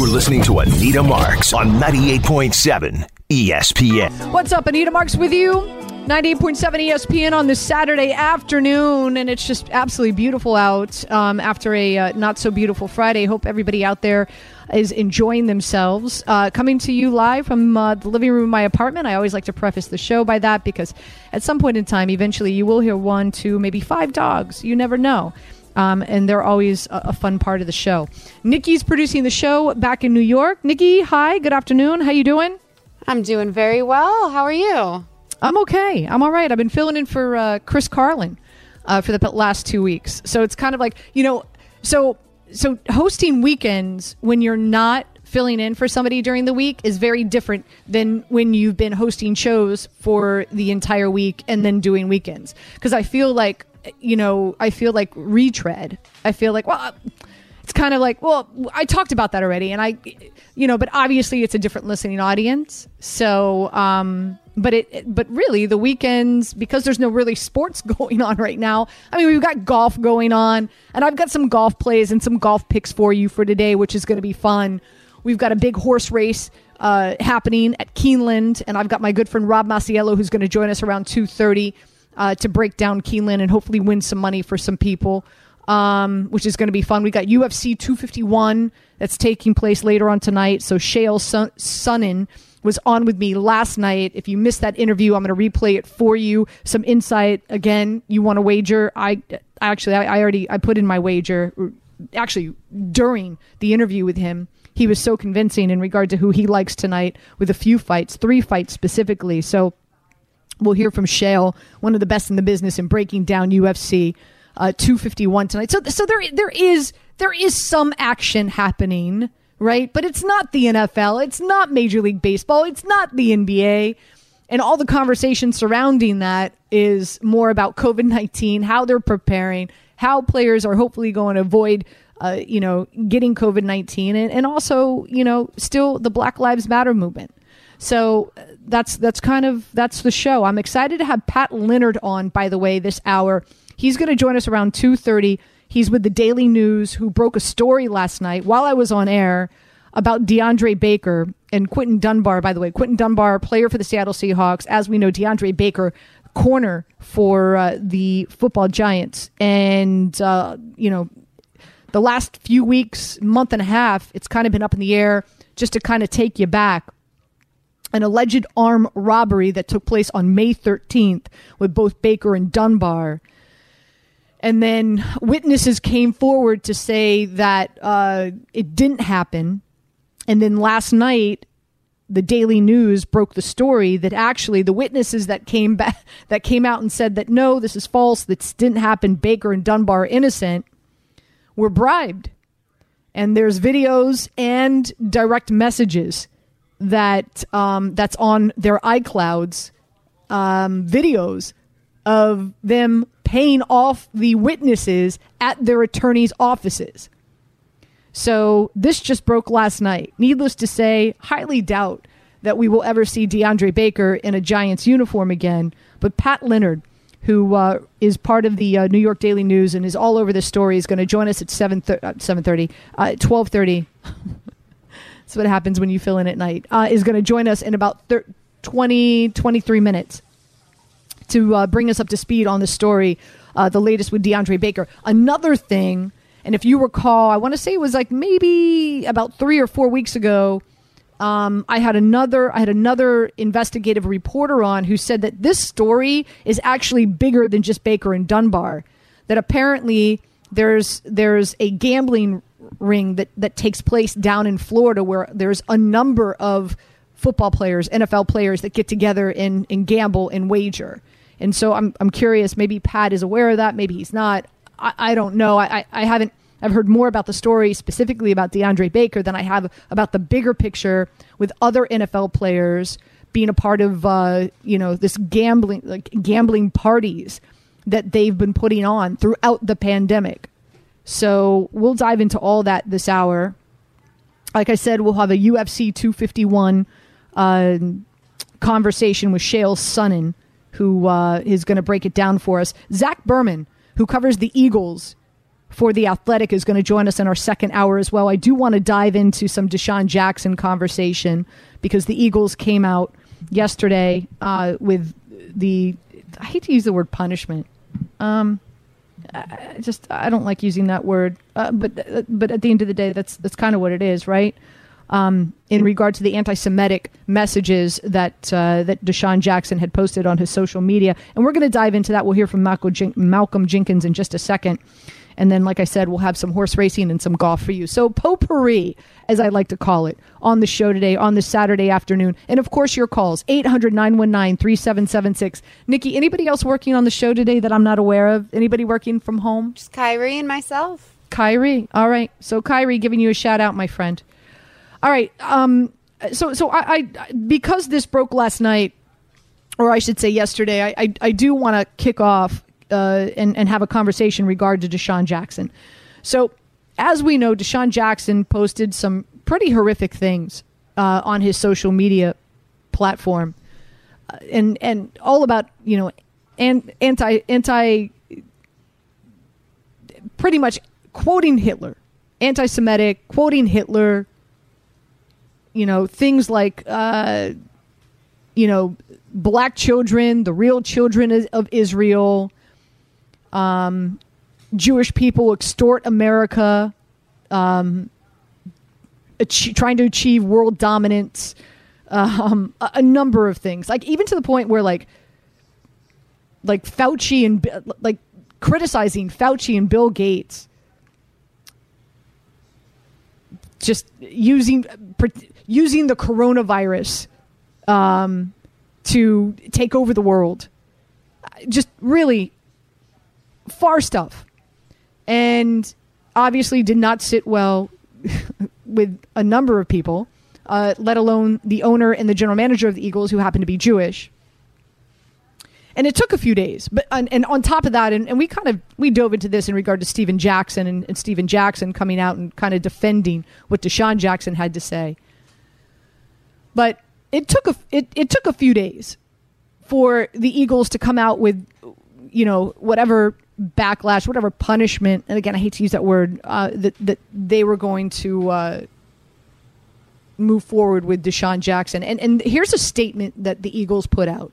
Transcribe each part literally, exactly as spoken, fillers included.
You're listening to Anita Marks on ninety-eight point seven E S P N. What's up? Anita Marks with you. ninety-eight point seven E S P N on this Saturday afternoon, and it's just absolutely beautiful out um, after a uh, not-so-beautiful Friday. Hope everybody out there is enjoying themselves. Uh, coming to you live from uh, the living room of my apartment. I always like to preface the show by that because at some point in time, eventually, you will hear one, two, maybe five dogs. You never know. Um, and they're always a, a fun part of the show. Nikki's producing the show back in New York. Nikki, hi. Good afternoon. How you doing? I'm doing very well. How are you? I'm okay. I'm all right. I've been filling in for uh, Chris Carlin uh, for the last two weeks. So it's kind of like, you know, so so hosting weekends when you're not filling in for somebody during the week is very different than when you've been hosting shows for the entire week and then doing weekends. Because I feel like, you know, I feel like retread. I feel like, well, it's kind of like, well, I talked about that already. And I, you know, but obviously it's a different listening audience. So, um, but it, but really the weekends, because there's no really sports going on right now. I mean, we've got golf going on, and I've got some golf plays and some golf picks for you for today, which is going to be fun. We've got a big horse race uh, happening at Keeneland, and I've got my good friend Rob Masiello who's going to join us around two thirty uh, to break down Keeneland and hopefully win some money for some people, um, which is going to be fun. We got U F C two fifty-one that's taking place later on tonight. So Chael Sonnen was on with me last night. If you missed that interview, I'm going to replay it for you. Some insight. Again, you want to wager? I actually, I, I already, I put in my wager. Actually, during the interview with him, he was so convincing in regard to who he likes tonight with a few fights, three fights specifically. So we'll hear from Chael, one of the best in the business in breaking down U F C uh, two fifty-one tonight. So, so there, there is, there is some action happening. Right? But it's not the N F L. It's not Major League Baseball. It's not the N B A. And all the conversation surrounding that is more about COVID nineteen, how they're preparing, how players are hopefully going to avoid, uh, you know, getting COVID nineteen, and, and also, you know, still the Black Lives Matter movement. So that's that's kind of, that's the show. I'm excited to have Pat Leonard on, by the way, this hour. He's going to join us around two thirty. He's with the Daily News, who broke a story last night while I was on air about DeAndre Baker and Quinton Dunbar. By the way, Quinton Dunbar, player for the Seattle Seahawks. As we know, DeAndre Baker, corner for uh, the football Giants. And, uh, you know, the last few weeks, month and a half, it's kind of been up in the air. Just to kind of take you back, an alleged armed robbery that took place on May thirteenth with both Baker and Dunbar. And then witnesses came forward to say that uh, it didn't happen. And then last night, the Daily News broke the story that actually the witnesses that came back, that came out and said that, no, this is false, this didn't happen, Baker and Dunbar are innocent, were bribed. And there's videos and direct messages that um, that's on their iClouds, um, videos of them paying off the witnesses at their attorney's offices. So this just broke last night. Needless to say, highly doubt that we will ever see DeAndre Baker in a Giants uniform again. But Pat Leonard, who uh, is part of the uh, New York Daily News and is all over this story, is going to join us at seven thirty, uh, twelve thirty. That's what happens when you fill in at night. Uh, is going to join us in about twenty, twenty-three minutes. To uh, bring us up to speed on the story, uh, the latest with DeAndre Baker. Another thing, and if you recall, I want to say it was like maybe about three or four weeks ago, um, I had another I had another investigative reporter on who said that this story is actually bigger than just Baker and Dunbar. That apparently there's there's a gambling ring that, that takes place down in Florida where there's a number of football players, N F L players that get together and, and gamble and wager. And so I'm I'm curious, maybe Pat is aware of that, maybe he's not. I, I don't know. I, I, I haven't, I've heard more about the story specifically about DeAndre Baker than I have about the bigger picture with other N F L players being a part of, uh, you know, this gambling, like gambling parties that they've been putting on throughout the pandemic. So we'll dive into all that this hour. Like I said, we'll have a U F C two fifty-one uh, conversation with Chael Sonnen, who uh, is going to break it down for us. Zach Berman, who covers the Eagles for The Athletic, is going to join us in our second hour as well. I do want to dive into some Deshaun Jackson conversation because the Eagles came out yesterday uh, with the, I hate to use the word punishment. Um, I just, I don't like using that word. Uh, but uh, but at the end of the day, that's that's kind of what it is, right? Um, in regard to the anti-Semitic messages that uh, that Deshaun Jackson had posted on his social media. And we're going to dive into that. We'll hear from Malcolm, Jen- Malcolm Jenkins in just a second. And then, like I said, we'll have some horse racing and some golf for you. So potpourri, as I like to call it, on the show today, on this Saturday afternoon. And, of course, your calls, eight hundred, nine one nine, three seven seven six. Nikki, anybody else working on the show today that I'm not aware of? Anybody working from home? Just Kyrie and myself. Kyrie. All right. So, Kyrie, giving you a shout out, my friend. All right. Um, so, so I, I because this broke last night, or I should say yesterday, I, I, I do want to kick off Uh, and, and have a conversation in regard to Deshaun Jackson. So, as we know, Deshaun Jackson posted some pretty horrific things uh, on his social media platform, uh, and and all about you know, and anti anti, pretty much quoting Hitler, anti-Semitic, quoting Hitler. You know, things like uh, you know, black children, the real children of Israel. Um, Jewish people extort America, um, ach- trying to achieve world dominance, um, a-, a number of things. Like even to the point where like, like Fauci and like criticizing Fauci and Bill Gates, just using using the coronavirus um, to take over the world. Just really. Far stuff, and obviously did not sit well with a number of people, uh, let alone the owner and the general manager of the Eagles, who happen to be Jewish. And it took a few days, but and, and on top of that, and, and we kind of we dove into this in regard to Steven Jackson and, and Steven Jackson coming out and kind of defending what Deshaun Jackson had to say. But it took a it, it took a few days for the Eagles to come out with, you know, whatever backlash, whatever punishment, and again, I hate to use that word, uh, that, that they were going to uh, move forward with Deshaun Jackson. And, and here's a statement that the Eagles put out.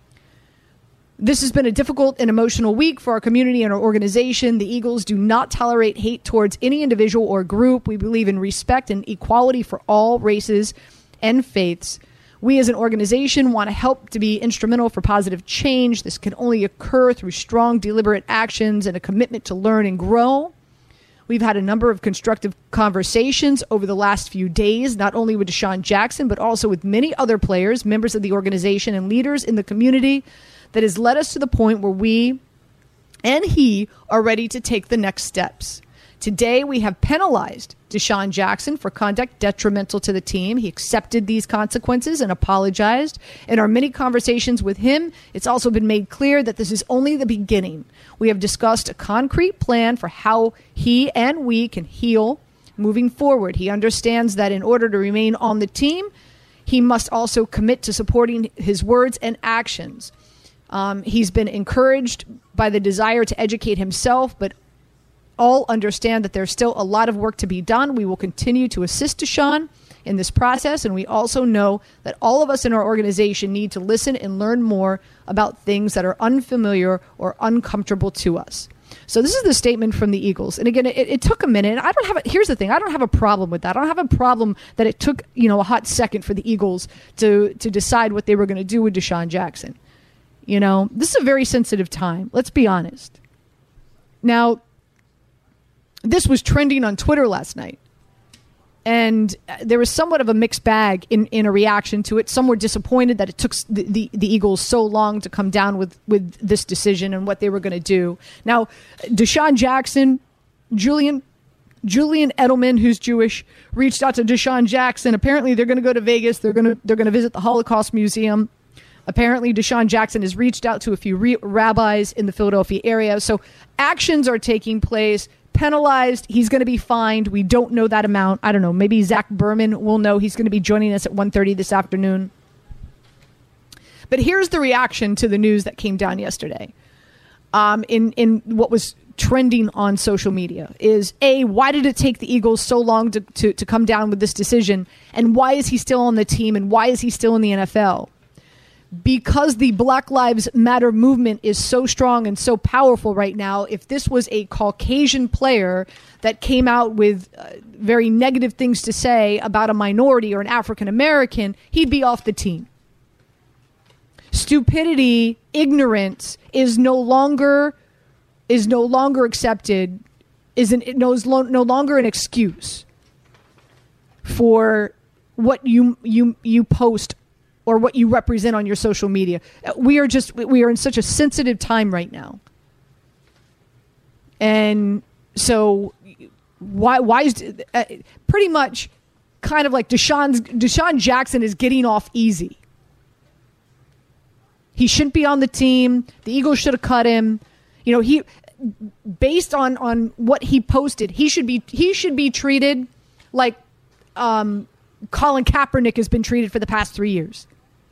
This has been a difficult and emotional week for our community and our organization. The Eagles do not tolerate hate towards any individual or group. We believe in respect and equality for all races and faiths. We as an organization want to help to be instrumental for positive change. This can only occur through strong, deliberate actions and a commitment to learn and grow. We've had a number of constructive conversations over the last few days, not only with Deshaun Jackson, but also with many other players, members of the organization, and leaders in the community that has led us to the point where we and he are ready to take the next steps. Today, we have penalized Deshaun Jackson for conduct detrimental to the team. He accepted these consequences and apologized. In our many conversations with him, it's also been made clear that this is only the beginning. We have discussed a concrete plan for how he and we can heal moving forward. He understands that in order to remain on the team, he must also commit to supporting his words and actions. Um, he's been encouraged by the desire to educate himself, but all understand that there's still a lot of work to be done. We will continue to assist Deshaun in this process, and we also know that all of us in our organization need to listen and learn more about things that are unfamiliar or uncomfortable to us. So this is the statement from the Eagles. And again, it, it took a minute. I don't have a, here's the thing. I don't have a problem with that. I don't have a problem that it took, you know, a hot second for the Eagles to, to decide what they were going to do with Deshaun Jackson. You know, this is a very sensitive time. Let's be honest. Now, this was trending on Twitter last night, and there was somewhat of a mixed bag in, in a reaction to it. Some were disappointed that it took the, the, the Eagles so long to come down with, with this decision and what they were going to do. Now, Deshaun Jackson, Julian Julian Edelman, who's Jewish, reached out to Deshaun Jackson. Apparently, they're going to go to Vegas. They're going to they're going to visit the Holocaust Museum. Apparently, Deshaun Jackson has reached out to a few re- rabbis in the Philadelphia area. So actions are taking place. Penalized. He's going to be fined. We don't know that amount. I don't know. Maybe Zach Berman will know. He's going to be joining us at one thirty this afternoon. But here's the reaction to the news that came down yesterday. Um, in, in what was trending on social media is, A, why did it take the Eagles so long to, to, to come down with this decision? And why is he still on the team? And why is he still in the N F L? Because the Black Lives Matter movement is so strong and so powerful right now. If this was a Caucasian player that came out with uh, very negative things to say about a minority or an African American, he'd be off the team. Stupidity, ignorance is no longer is no longer accepted. Is an, it knows lo- no longer an excuse for what you you you post or what you represent on your social media. We are just, we are in such a sensitive time right now. And so why, why is, uh, pretty much kind of like Deshaun's, Deshaun Jackson is getting off easy. He shouldn't be on the team. The Eagles should have cut him. You know, he, based on, on what he posted, he should be, he should be treated like, um, Colin Kaepernick has been treated for the past three years.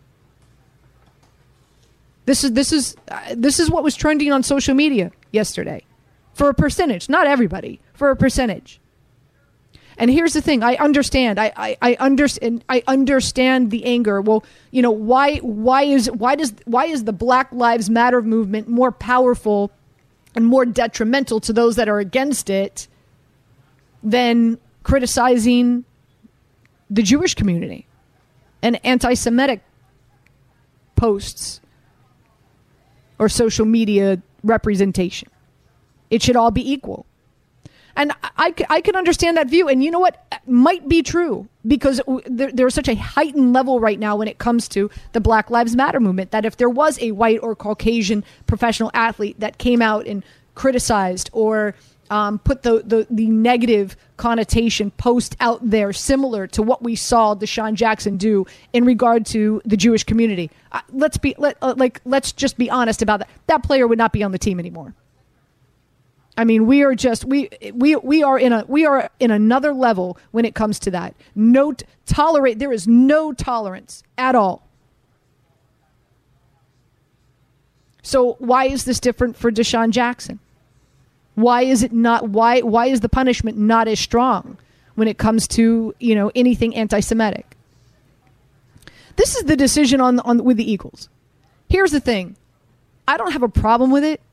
This is this is uh, this is what was trending on social media yesterday, for a percentage, not everybody, for a percentage. And here's the thing: I understand. I I, I understand. I understand the anger. Well, you know why? Why is why does why is the Black Lives Matter movement more powerful and more detrimental to those that are against it than criticizing the Jewish community and anti-Semitic posts or social media representation? It should all be equal. And I, I can understand that view. And you know what? It might be true, because there, there's such a heightened level right now when it comes to the Black Lives Matter movement, that if there was a white or Caucasian professional athlete that came out and criticized or Um, put the, the, the negative connotation post out there similar to what we saw Deshaun Jackson do in regard to the Jewish community. Uh, let's be let, uh, like let's just be honest about that. That player would not be on the team anymore. I mean, we are just we we we are in a we are in another level when it comes to that. No t- tolerate. There is no tolerance at all. So why is this different for Deshaun Jackson? Why is it not? Why why is the punishment not as strong when it comes to, you know, anything anti-Semitic? This is the decision on on with the Eagles. Here's the thing: I don't have a problem with it.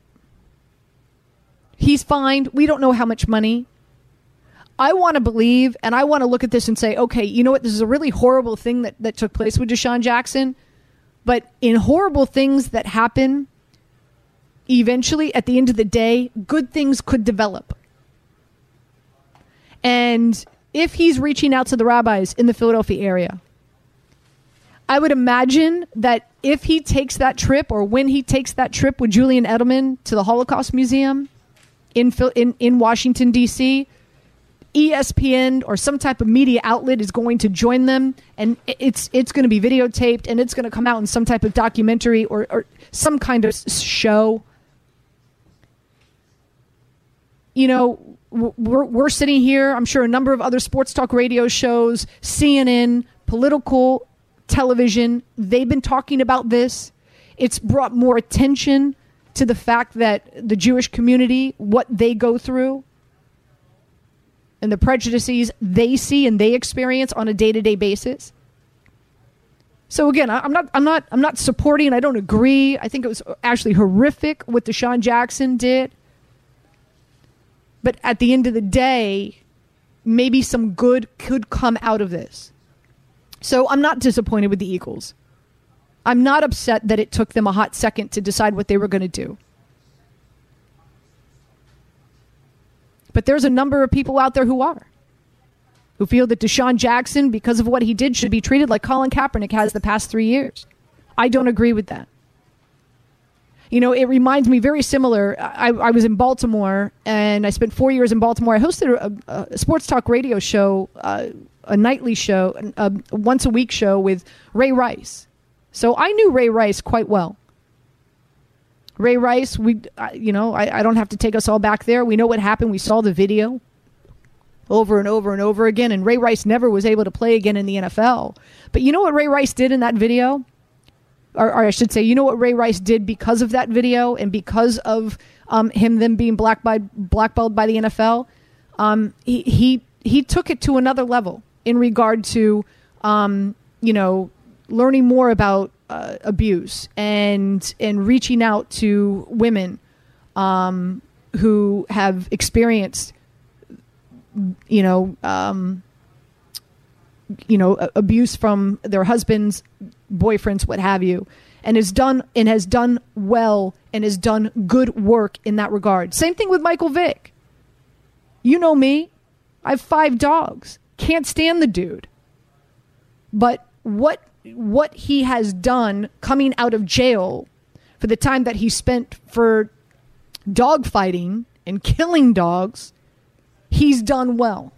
He's fined. We don't know how much money. I want to believe, and I want to look at this and say, okay, you know what? This is a really horrible thing that, that took place with Deshaun Jackson. But in horrible things that happen, eventually, at the end of the day, good things could develop. And if he's reaching out to the rabbis in the Philadelphia area, I would imagine that if he takes that trip, or when he takes that trip with Julian Edelman to the Holocaust Museum in in, in Washington, D C, E S P N or some type of media outlet is going to join them, and it's it's going to be videotaped, and it's going to come out in some type of documentary or, or some kind of show. You know, we're we're sitting here. I'm sure a number of other sports talk radio shows, C N N, political television, they've been talking about this. It's brought more attention to the fact that the Jewish community, what they go through, and the prejudices they see and they experience on a day-to-day basis. So again, I'm not, I'm not, I'm not supporting. I don't agree. I think it was actually horrific what Deshaun Jackson did. But at the end of the day, maybe some good could come out of this. So I'm not disappointed with the Eagles. I'm not upset that it took them a hot second to decide what they were going to do. But there's a number of people out there who are. Who feel that Deshaun Jackson, because of what he did, should be treated like Colin Kaepernick has the past three years. I don't agree with that. You know, it reminds me very similar. I, I was in Baltimore, and I spent four years in Baltimore. I hosted a, a sports talk radio show, uh, a nightly show, a once-a-week show with Ray Rice. So I knew Ray Rice quite well. Ray Rice, we, uh, you know, I, I don't have to take us all back there. We know what happened. We saw the video over and over and over again, and Ray Rice never was able to play again in the N F L. But you know what Ray Rice did in that video? Or, or I should say, you know what Ray Rice did because of that video and because of um, him then being blackballed, blackballed by the N F L, um, he, he he took it to another level in regard to, um, you know, learning more about uh, abuse and and reaching out to women um, who have experienced, you know, um, you know, abuse from their husbands, boyfriends, what have you, and has done and has done well and has done good work in that regard. Same thing with Michael Vick. You know me, I have five dogs. Can't stand the dude. But what what he has done coming out of jail for the time that he spent for dog fighting and killing dogs, he's done well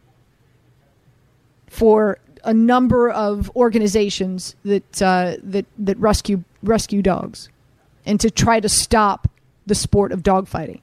for a number of organizations that uh, that that rescue rescue dogs, and to try to stop the sport of dogfighting.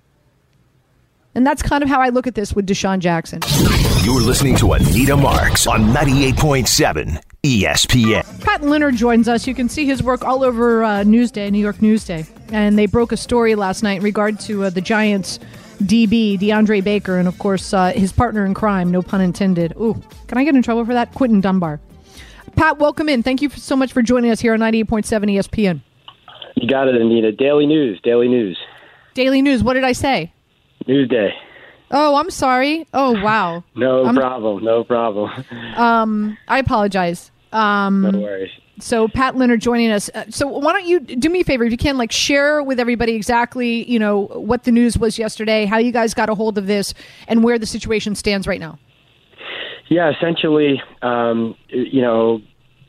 And that's kind of how I look at this with Deshaun Jackson. You're listening to Anita Marks on ninety-eight point seven E S P N. Pat Leonard joins us. You can see his work all over uh, Newsday, New York Newsday. And they broke a story last night in regard to uh, the Giants' D B, DeAndre Baker, and, of course, uh, his partner in crime, no pun intended. Ooh, can I get in trouble for that? Quentin Dunbar. Pat, welcome in. Thank you so much for joining us here on ninety-eight point seven E S P N. You got it, Anita. Daily News, Daily News. Daily News. What did I say? Newsday. Oh, I'm sorry. Oh, wow. no I'm, problem. No problem. Um, I apologize. Um, no worries. So Pat Leonard joining us. Uh, so why don't you do me a favor, if you can, like share with everybody exactly, you know, what the news was yesterday, how you guys got a hold of this, and where the situation stands right now. Yeah, essentially, um, you know,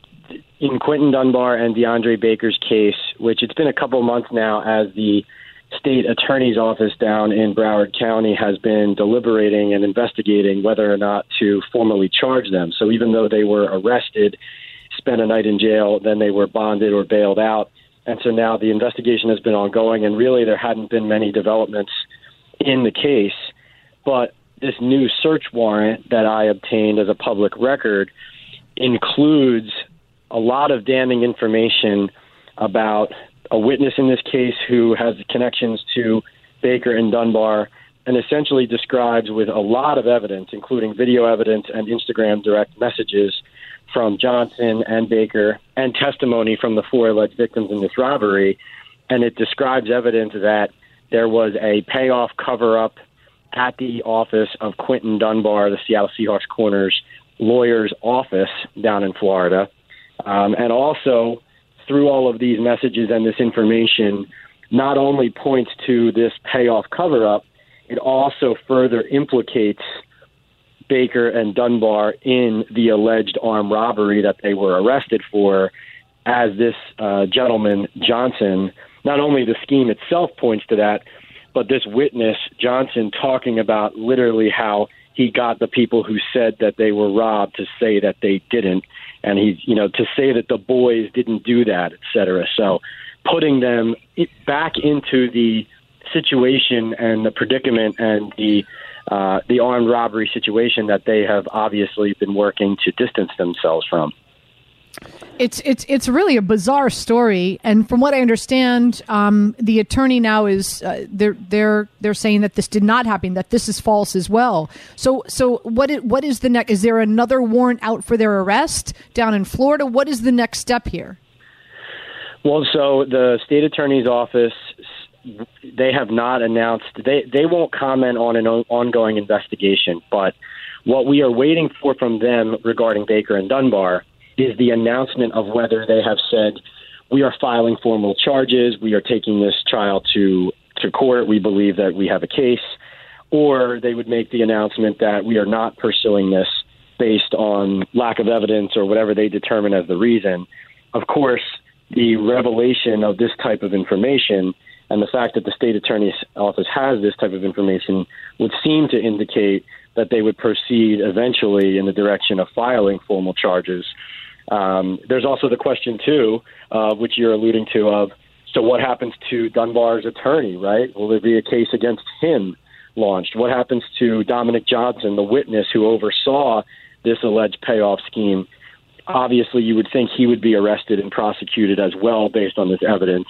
in Quentin Dunbar and DeAndre Baker's case, which it's been a couple months now as the state attorney's office down in Broward County has been deliberating and investigating whether or not to formally charge them. So even though they were arrested, spent a night in jail, then they were bonded or bailed out. And so now the investigation has been ongoing, and really there hadn't been many developments in the case. But this new search warrant that I obtained as a public record includes a lot of damning information about a witness in this case who has connections to Baker and Dunbar, and essentially describes with a lot of evidence, including video evidence and Instagram direct messages from Johnson and Baker, and testimony from the four alleged victims in this robbery. And it describes evidence that there was a payoff cover-up at the office of Quentin Dunbar, the Seattle Seahawks corner's lawyer's office down in Florida. Um, and also, through all of these messages and this information, not only points to this payoff cover-up, it also further implicates Baker and Dunbar in the alleged armed robbery that they were arrested for, as this uh, gentleman, Johnson, not only the scheme itself points to that, but this witness, Johnson, talking about literally how he got the people who said that they were robbed to say that they didn't. And he, you know, to say that the boys didn't do that, et cetera. So putting them back into the situation and the predicament and the uh, the armed robbery situation that they have obviously been working to distance themselves from. It's it's it's really a bizarre story, and from what I understand, um, the attorney now is uh, they're they're they're saying that this did not happen, that this is false as well. So so what is, what is the next? Is there another warrant out for their arrest down in Florida? What is the next step here? Well, so the state attorney's office, they have not announced, they they won't comment on an ongoing investigation, but what we are waiting for from them regarding Baker and Dunbar is the announcement of whether they have said, we are filing formal charges, we are taking this trial to, to court, we believe that we have a case, or they would make the announcement that we are not pursuing this based on lack of evidence or whatever they determine as the reason. Of course, the revelation of this type of information and the fact that the state attorney's office has this type of information would seem to indicate that they would proceed eventually in the direction of filing formal charges. Um, there's also the question, too, uh, which you're alluding to, of, so what happens to Dunbar's attorney, right? Will there be a case against him launched? What happens to Dominic Johnson, the witness who oversaw this alleged payoff scheme? Obviously, you would think he would be arrested and prosecuted as well based on this evidence.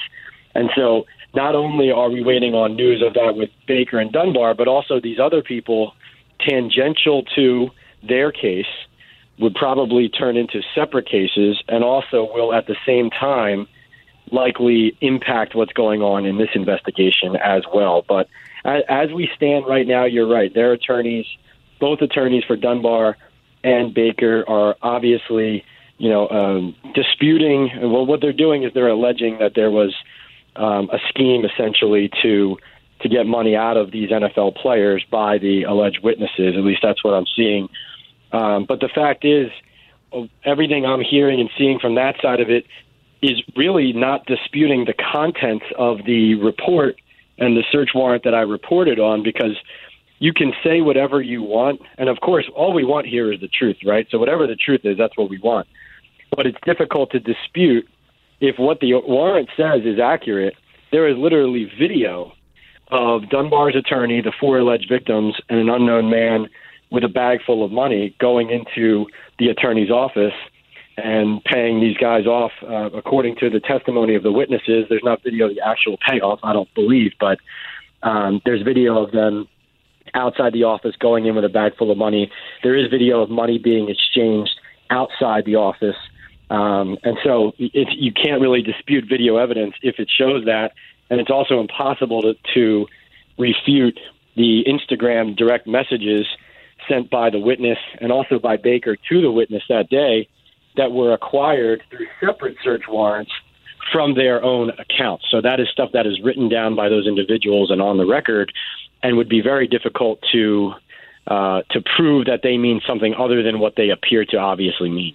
And so not only are we waiting on news of that with Baker and Dunbar, but also these other people tangential to their case would probably turn into separate cases and also will at the same time likely impact what's going on in this investigation as well. But as we stand right now, you're right. Their attorneys, both attorneys for Dunbar and Baker, are obviously, you know, um, disputing. Well, what they're doing is they're alleging that there was um, a scheme essentially to to get money out of these N F L players by the alleged witnesses. At least that's what I'm seeing. Um, but the fact is, everything I'm hearing and seeing from that side of it is really not disputing the contents of the report and the search warrant that I reported on, because you can say whatever you want. And of course, all we want here is the truth, right? So whatever the truth is, that's what we want. But it's difficult to dispute if what the warrant says is accurate. There is literally video of Dunbar's attorney, the four alleged victims, and an unknown man with a bag full of money going into the attorney's office and paying these guys off, uh, according to the testimony of the witnesses. There's not video of the actual payoff, I don't believe, but um, there's video of them outside the office going in with a bag full of money. There is video of money being exchanged outside the office. Um, and so it's, you can't really dispute video evidence if it shows that. And it's also impossible to, to refute the Instagram direct messages sent by the witness and also by Baker to the witness that day that were acquired through separate search warrants from their own accounts. So that is stuff that is written down by those individuals and on the record, and would be very difficult to uh, to prove that they mean something other than what they appear to obviously mean.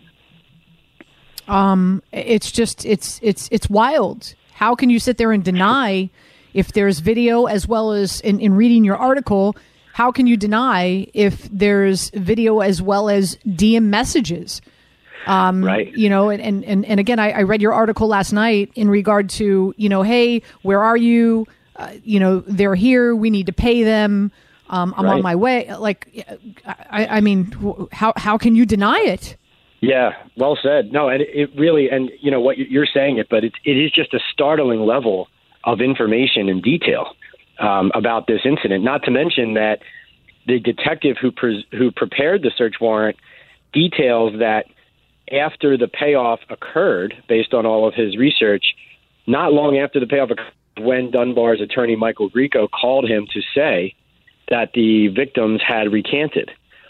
Um, it's just it's it's it's wild. How can you sit there and deny if there's video as well as in, in reading your article? How can you deny if there's video as well as D M messages? Um, right. You know, and, and, and again, I, I read your article last night in regard to, you know, hey, where are you? Uh, you know, they're here. We need to pay them. Um, I'm right. on my way. Like, I, I mean, how how can you deny it? Yeah, well said. No, and it really, and you know what you're saying it, but it, it is just a startling level of information and detail um, about this incident. Not to mention that the detective who pre- who prepared the search warrant details that after the payoff occurred, based on all of his research, not long after the payoff occurred, when Dunbar's attorney, Michael Grieco, called him to say that the victims had recanted.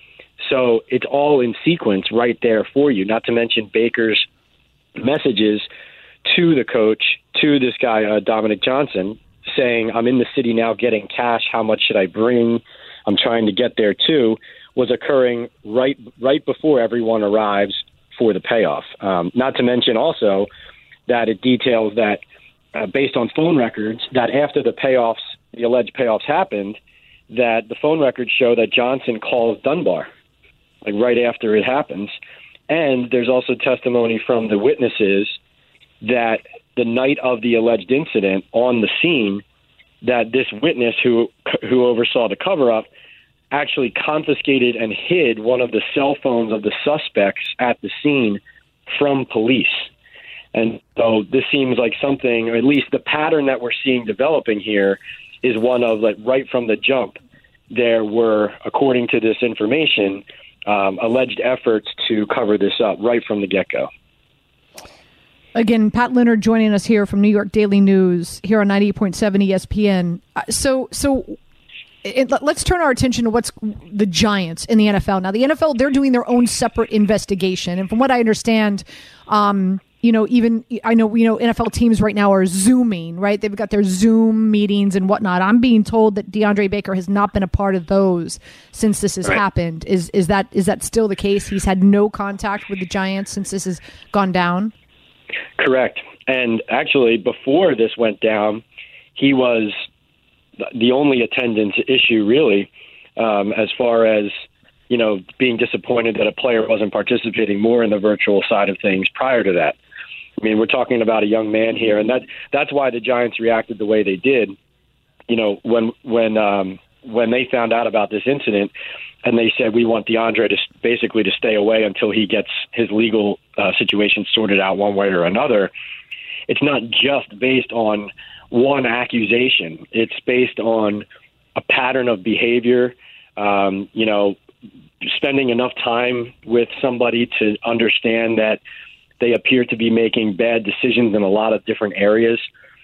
So it's all in sequence right there for you, not to mention Baker's messages to the coach, to this guy, uh, Dominic Johnson, saying, I'm in the city now getting cash. How much should I bring? I'm trying to get there too, was occurring right right before everyone arrives for the payoff. Um, not to mention also that it details that uh, based on phone records, that after the payoffs, the alleged payoffs happened, that the phone records show that Johnson calls Dunbar, like right after it happens. And there's also testimony from the witnesses that the night of the alleged incident on the scene, that this witness who who oversaw the cover-up actually confiscated and hid one of the cell phones of the suspects at the scene from police. And so this seems like something, or at least the pattern that we're seeing developing here, is one of, like, right from the jump, there were, according to this information, um, alleged efforts to cover this up right from the get-go. Again, Pat Leonard joining us here from New York Daily News here on ninety-eight point seven E S P N. Uh, so, so it, let's turn our attention to what's the Giants in the N F L. Now, the N F L, they're doing their own separate investigation. And from what I understand, um, you know, even I know, you know, N F L teams right now are Zooming, right? They've got their Zoom meetings and whatnot. I'm being told that DeAndre Baker has not been a part of those since this has right. happened. Is is that is that still the case? He's had no contact with the Giants since this has gone down? Correct. And actually, before this went down, he was the only attendance issue, really, um, as far as, you know, being disappointed that a player wasn't participating more in the virtual side of things prior to that. I mean, we're talking about a young man here, and that that's why the Giants reacted the way they did. You know, when when um, when they found out about this incident, and they said, we want DeAndre to basically to stay away until he gets his legal uh, situation sorted out one way or another. It's not just based on one accusation. It's based on a pattern of behavior, um, you know, spending enough time with somebody to understand that they appear to be making bad decisions in a lot of different areas.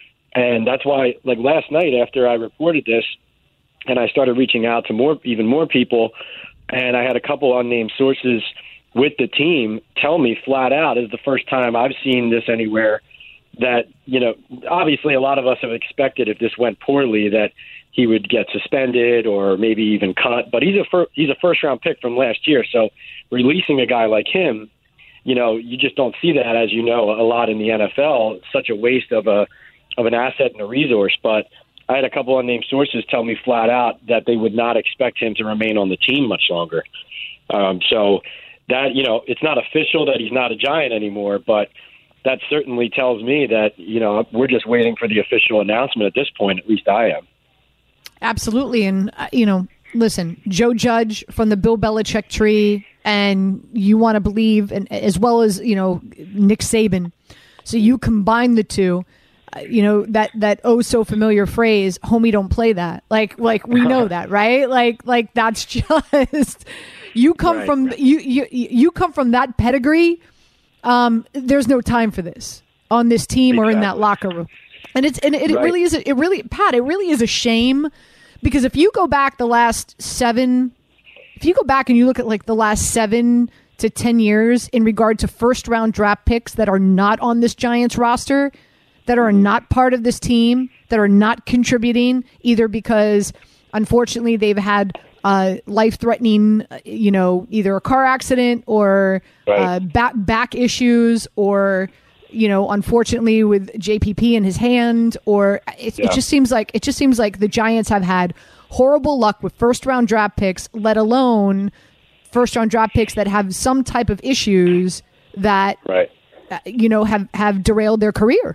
And that's why, like last night after I reported this and I started reaching out to more, even more people, and I had a couple unnamed sources with the team tell me flat out, it's the first time I've seen this anywhere, that, you know, obviously a lot of us have expected if this went poorly that he would get suspended or maybe even cut. But he's a fir- he's a first round pick from last year, so releasing a guy like him, you know, you just don't see that, as you know, a lot in the N F L. It's such a waste of a of an asset and a resource. But I had a couple unnamed sources tell me flat out that they would not expect him to remain on the team much longer. Um, so that, you know, it's not official that he's not a Giant anymore, but that certainly tells me that, you know, we're just waiting for the official announcement at this point. At least I am. Absolutely. And, uh, you know, listen, Joe Judge from the Bill Belichick tree, and you want to believe, and as well as, you know, Nick Saban. So you combine the two, uh, you know, that, that oh so familiar phrase, homie, don't play that. Like, like we know that, right? Like, like that's just, you come right. from, you, you, you come from that pedigree. Um, there's no time for this on this team exactly. or in that locker room. And it's, and it, it right. really is, it really, Pat, it really is a shame, because if you go back the last seven, if you go back and you look at like the last seven to ten years in regard to first round draft picks that are not on this Giants roster, that are not part of this team, that are not contributing either because unfortunately they've had uh, life threatening, you know, either a car accident or right. uh, back, back issues, or, you know, unfortunately with J P P in his hand, or it, yeah. it just seems like it just seems like the Giants have had horrible luck with first round draft picks, let alone first round draft picks that have some type of issues that, right. uh, you know, have, have derailed their career.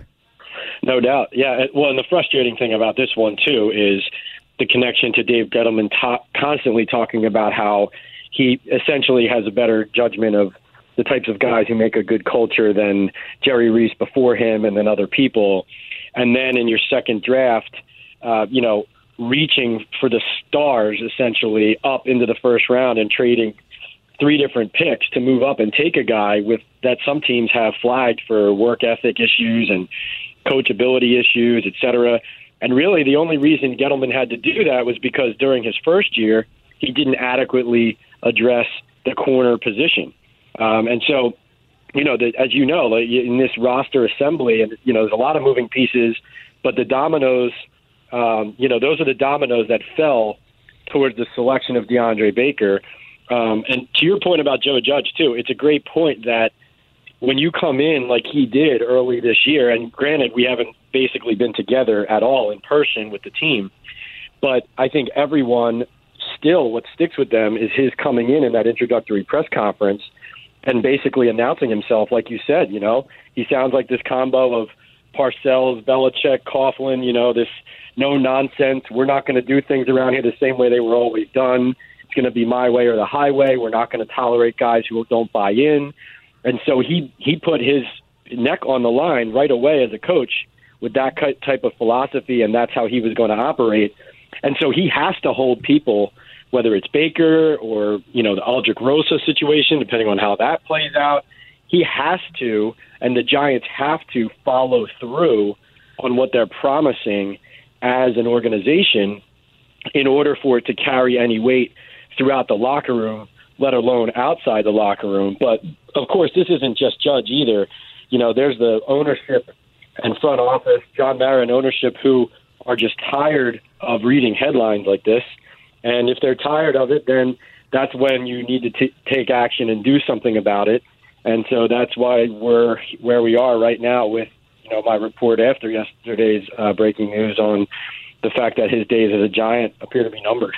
No doubt. Yeah. Well, and the frustrating thing about this one, too, is the connection to Dave Gettleman ta- constantly talking about how he essentially has a better judgment of the types of guys who make a good culture than Jerry Reese before him and then other people. And then in your second draft, uh, you know, reaching for the stars essentially up into the first round and trading three different picks to move up and take a guy with that some teams have flagged for work ethic issues and coachability issues, et cetera. And really the only reason Gettleman had to do that was because during his first year, he didn't adequately address the corner position. Um, and so, you know, the, as you know, like in this roster assembly, and you know, there's a lot of moving pieces, but the dominoes, um, you know, those are the dominoes that fell towards the selection of DeAndre Baker. Um, and to your point about Joe Judge, too, it's a great point that when you come in like he did early this year, and granted, we haven't basically been together at all in person with the team, but I think everyone still, what sticks with them is his coming in in that introductory press conference and basically announcing himself, like you said. You know, he sounds like this combo of Parcells, Belichick, Coughlin, you know, this no nonsense. We're not going to do things around here the same way they were always done. It's going to be my way or the highway. We're not going to tolerate guys who don't buy in. And so he, he put his neck on the line right away as a coach with that type of philosophy, and that's how he was going to operate. And so he has to hold people, whether it's Baker or, you know, the Aldrich Rosa situation, depending on how that plays out. He has to, and the Giants have to follow through on what they're promising as an organization in order for it to carry any weight throughout the locker room, let alone outside the locker room. But, of course, this isn't just Judge either. You know, there's the ownership and front office, John Mara and ownership, who are just tired of reading headlines like this. And if they're tired of it, then that's when you need to t- take action and do something about it. And so that's why we're where we are right now with, you know, my report after yesterday's uh, breaking news on the fact that his days as a Giant appear to be numbered.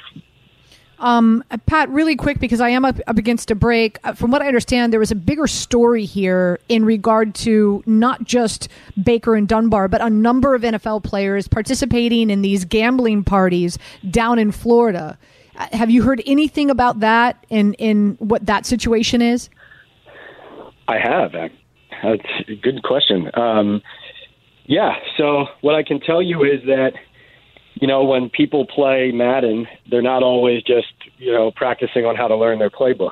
Um, Pat, really quick, because I am up, up against a break. Uh, from what I understand, there was a bigger story here in regard to not just Baker and Dunbar, but a number of N F L players participating in these gambling parties down in Florida. Uh, have you heard anything about that and in what that situation is? I have. That's a good question. Um, Yeah, so what I can tell you is that, you know, when people play Madden, they're not always just, you know, practicing on how to learn their playbook.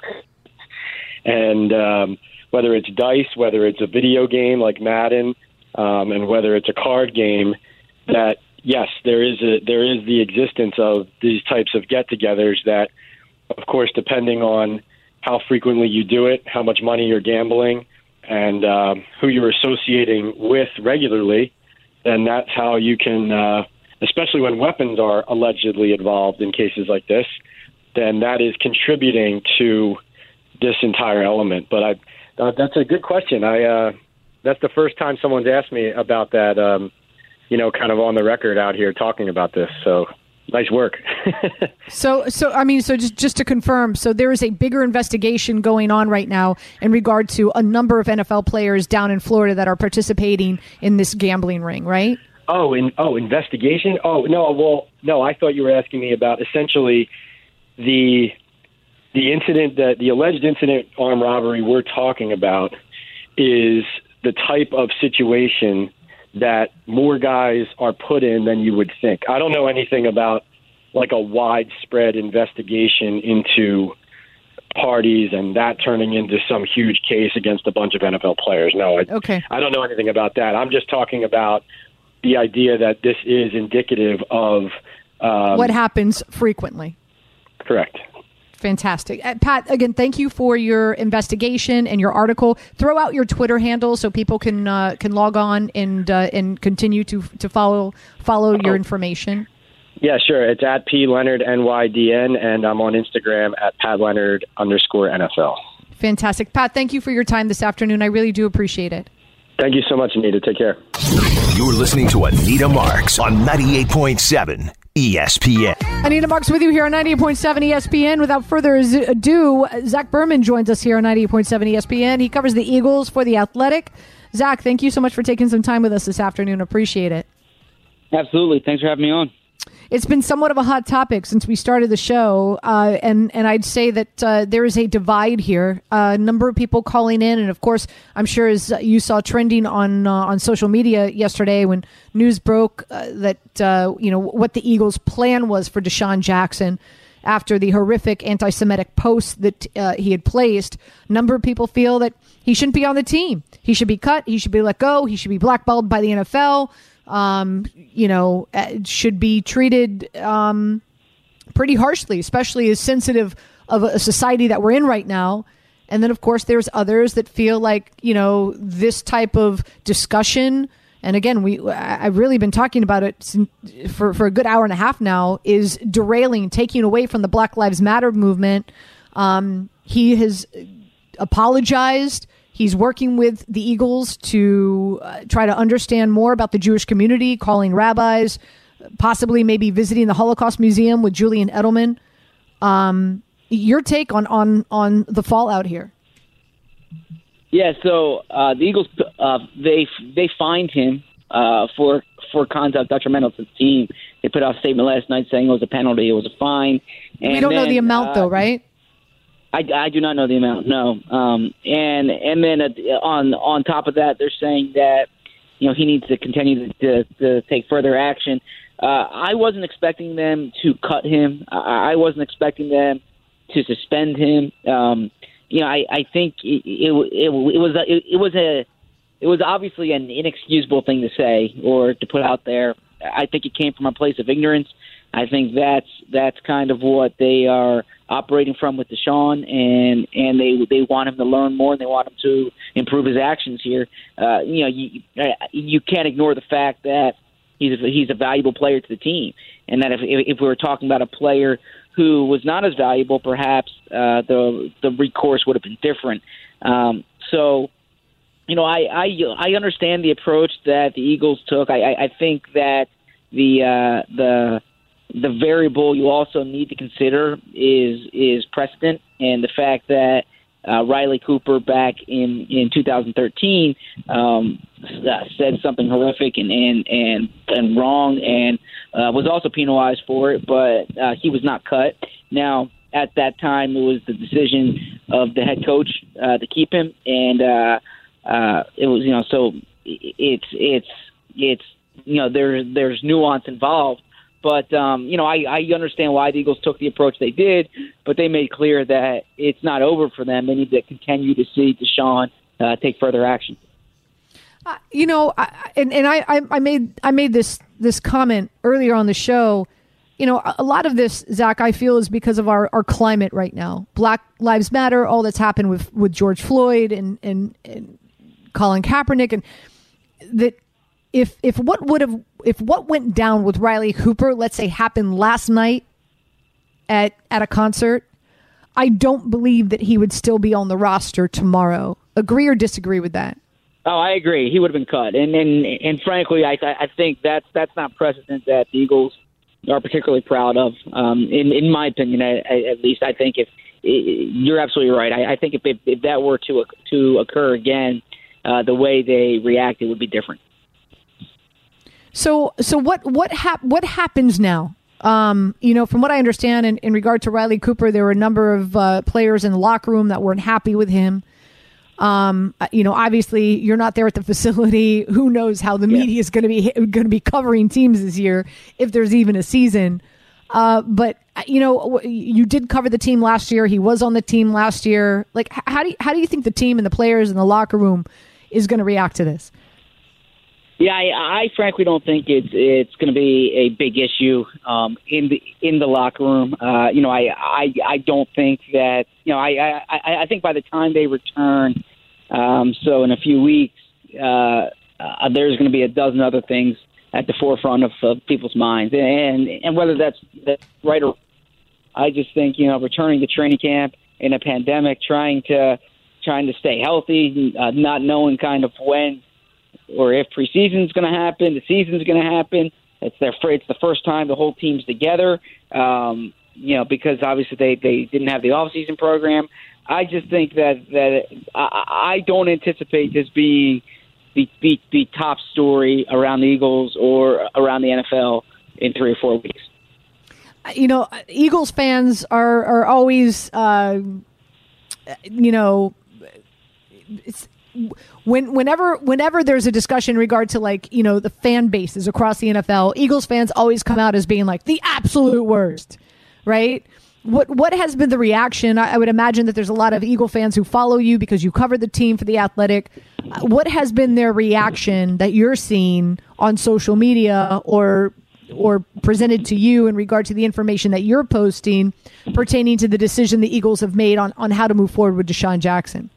And um, whether it's dice, whether it's a video game like Madden, um, and whether it's a card game, that, yes, there is a, there is the existence of these types of get-togethers that, of course, depending on how frequently you do it, how much money you're gambling, and um, who you're associating with regularly, then that's how you can, uh, especially when weapons are allegedly involved in cases like this, then that is contributing to this entire element. But I, uh, that's a good question. I uh, that's the first time someone's asked me about that, um, you know, kind of on the record out here talking about this. So nice work. so, so I mean, so just, just to confirm, so there is a bigger investigation going on right now in regard to a number of N F L players down in Florida that are participating in this gambling ring, right? Oh, in, oh, investigation? Oh, no, well, no, I thought you were asking me about essentially the the incident, that the alleged incident armed robbery we're talking about is the type of situation that more guys are put in than you would think. I don't know anything about like a widespread investigation into parties and that turning into some huge case against a bunch of N F L players. No, I, okay. I don't know anything about that. I'm just talking about the idea that this is indicative of um, what happens frequently. Correct. Fantastic. Uh, Pat, again, thank you for your investigation and your article. Throw out your Twitter handle so people can uh, can log on and uh, and continue to to follow follow your information. Yeah, sure. It's at P Leonard N Y D N, and I'm on Instagram at Pat Leonard underscore N F L. Fantastic. Pat, thank you for your time this afternoon. I really do appreciate it. Thank you so much, Anita. Take care. You're listening to Anita Marks on ninety-eight point seven E S P N. Anita Marks with you here on ninety-eight point seven E S P N. Without further ado, Zach Berman joins us here on ninety-eight point seven E S P N. He covers the Eagles for The Athletic. Zach, thank you so much for taking some time with us this afternoon. Appreciate it. Absolutely. Thanks for having me on. It's been somewhat of a hot topic since we started the show, uh, and, and I'd say that uh, there is a divide here. Uh, a number of people calling in, and of course, I'm sure as you saw trending on uh, on social media yesterday when news broke uh, that uh, you know what the Eagles' plan was for Deshaun Jackson after the horrific anti-Semitic posts that uh, he had placed. A number of people feel that he shouldn't be on the team. He should be cut. He should be let go. He should be blackballed by the N F L. Um, you know, should be treated um, pretty harshly, especially as sensitive of a society that we're in right now. And then, of course, there's others that feel like, you know, this type of discussion, and again, we I've really been talking about it for, for a good hour and a half now, is derailing, taking away from the Black Lives Matter movement. Um, he has apologized. He's working with the Eagles to uh, try to understand more about the Jewish community, calling rabbis, possibly maybe visiting the Holocaust Museum with Julian Edelman. Um, your take on, on, on the fallout here? Yeah, so uh, the Eagles, uh, they they fined him uh, for for conduct detrimental to the team. They put out a statement last night saying it was a penalty, it was a fine. And we don't then, know the amount, uh, though, right? I, I do not know the amount, no. Um, and and then uh, on on top of that, they're saying that you know he needs to continue to, to take further action. Uh, I wasn't expecting them to cut him. I, I wasn't expecting them to suspend him. Um, you know, I, I think it, it, it, it was a, it, it was a it was obviously an inexcusable thing to say or to put out there. I think it came from a place of ignorance. I think that's that's kind of what they are operating from with Deshaun, and and they they want him to learn more, and they want him to improve his actions here. Uh, you know, you you can't ignore the fact that he's a, he's a valuable player to the team, and that if if we were talking about a player who was not as valuable, perhaps uh, the the recourse would have been different. Um, so, you know, I, I I understand the approach that the Eagles took. I, I, I think that the uh, the the variable you also need to consider is is precedent, and the fact that uh, Riley Cooper back in, in two thousand thirteen um, said something horrific and and, and, and wrong, and uh, was also penalized for it, but uh, he was not cut. Now, at that time, it was the decision of the head coach uh, to keep him, and uh, uh, it was you know so it's it's it's you know there there's nuance involved. But um, you know, I, I understand why the Eagles took the approach they did, but they made clear that it's not over for them. They need to continue to see Deshaun uh, take further action. Uh, you know, I, and and I, I made I made this this comment earlier on the show. You know, a lot of this, Zach, I feel is because of our, our climate right now. Black Lives Matter, all that's happened with, with George Floyd and, and, and Colin Kaepernick, and that if if what would have if what went down with Riley Cooper, let's say, happened last night at at a concert, I don't believe that he would still be on the roster tomorrow. Agree or disagree with that? Oh, I agree. He would have been cut, and and and frankly, I I think that's that's not precedent that the Eagles are particularly proud of. Um, in in my opinion, I, I, at least, I think if you're absolutely right, I, I think if, if if that were to to occur again, uh, the way they reacted would be different. So so what what hap- what happens now? Um, you know, from what I understand, in, in regard to Riley Cooper, there were a number of uh, players in the locker room that weren't happy with him. Um, you know, obviously you're not there at the facility. Who knows how the media is going to be going to be covering teams this year, if there's even a season. Uh, but you know, you did cover the team last year. He was on the team last year. Like, how do you, how do you think the team and the players in the locker room is going to react to this? Yeah, I, I frankly don't think it's it's going to be a big issue um, in the in the locker room. Uh, you know, I, I I don't think that you know I I, I think by the time they return, um, so in a few weeks, uh, uh, there's going to be a dozen other things at the forefront of, of people's minds, and and whether that's, that's right or I just think you know returning to training camp in a pandemic, trying to trying to stay healthy, uh, not knowing kind of when or if preseason is going to happen, the season's going to happen. It's their it's the first time the whole team's together. Um, you know, because obviously they, they didn't have the off-season program. I just think that that I, I don't anticipate this being the, the the top story around the Eagles or around the N F L in three or four weeks. You know, Eagles fans are are always, uh, you know, it's. When, whenever, whenever there's a discussion in regard to like, you know, the fan bases across the N F L, Eagles fans always come out as being like the absolute worst, right? What, what has been the reaction? I, I would imagine that there's a lot of Eagle fans who follow you because you covered the team for The Athletic. What has been their reaction that you're seeing on social media or, or presented to you in regard to the information that you're posting pertaining to the decision the Eagles have made on, on how to move forward with Deshaun Jackson?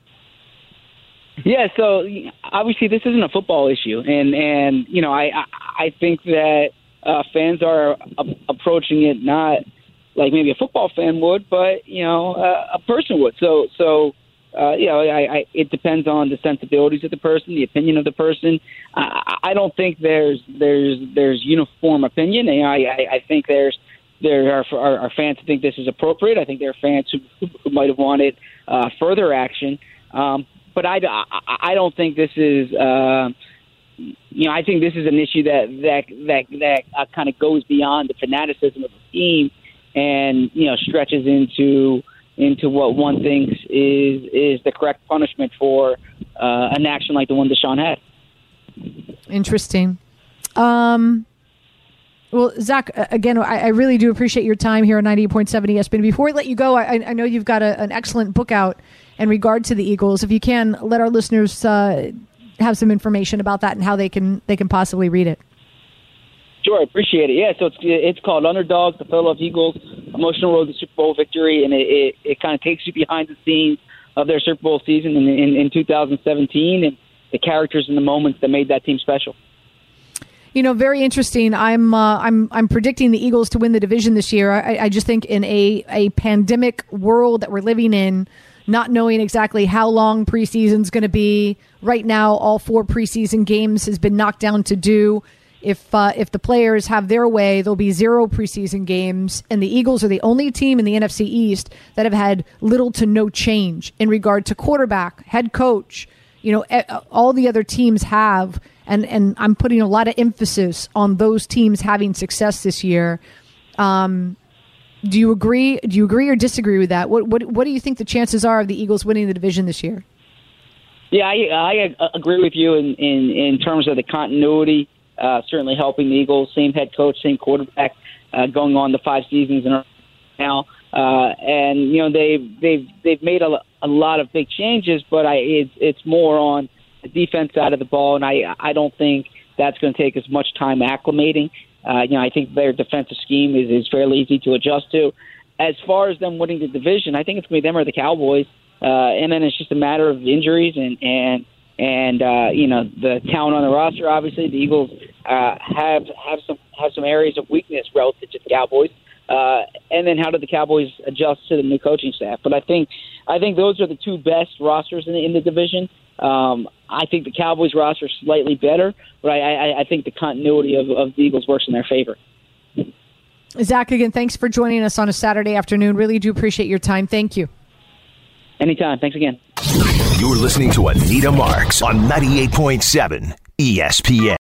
Yeah, so obviously this isn't a football issue, and and you know I I think that uh, fans are a- approaching it not like maybe a football fan would, but you know uh, a person would. So so uh, you know I, I it depends on the sensibilities of the person, the opinion of the person. I, I don't think there's there's there's uniform opinion. And I, I I think there's there are, are are fans who think this is appropriate. I think there are fans who, who might have wanted uh, further action. Um, But I, I don't think this is, uh, you know, I think this is an issue that that that, that uh, kind of goes beyond the fanaticism of the team, and you know, stretches into into what one thinks is is the correct punishment for uh, an action like the one Deshaun had. Interesting. Um, well, Zach, again, I, I really do appreciate your time here on ninety-eight point seven E S P N. Before we let you go, I, I know you've got a, an excellent book out in regard to the Eagles. If you can, let our listeners uh, have some information about that and how they can they can possibly read it. Sure, I appreciate it. Yeah, so it's it's called Underdogs, the Philadelphia Eagles, Emotional Road to Super Bowl Victory, and it, it, it kind of takes you behind the scenes of their Super Bowl season in, in, in two thousand seventeen and the characters and the moments that made that team special. You know, very interesting. I'm uh, I'm I'm predicting the Eagles to win the division this year. I, I just think in a, a pandemic world that we're living in, not knowing exactly how long preseason's going to be. Right now, all four preseason games has been knocked down to do. If uh, if the players have their way, there'll be zero preseason games, and the Eagles are the only team in the N F C East that have had little to no change in regard to quarterback, head coach. You know, all the other teams have, and, and I'm putting a lot of emphasis on those teams having success this year. Um, do you agree? Do you agree or disagree with that? What what what do you think the chances are of the Eagles winning the division this year? Yeah, I, I agree with you in, in, in terms of the continuity uh, certainly helping the Eagles. Same head coach, same quarterback, uh, going on the five seasons in a row now. Uh, and, you know, they've, they've, they've made a, a lot of big changes, but I, it's, it's more on the defense side of the ball, and I, I don't think that's going to take as much time acclimating. Uh, you know, I think their defensive scheme is, is fairly easy to adjust to. As far as them winning the division, I think it's going to be them or the Cowboys. Uh, and then it's just a matter of injuries and, and, and uh, you know, the talent on the roster. Obviously, the Eagles uh, have, have some, have some areas of weakness relative to the Cowboys. Uh, and then how did the Cowboys adjust to the new coaching staff? But I think, I think those are the two best rosters in the, in the division. Um, I think the Cowboys roster is slightly better, but I, I, I think the continuity of, of the Eagles works in their favor. Zach, again, thanks for joining us on a Saturday afternoon. Really do appreciate your time. Thank you. Anytime. Thanks again. You're listening to Anita Marks on ninety-eight point seven E S P N.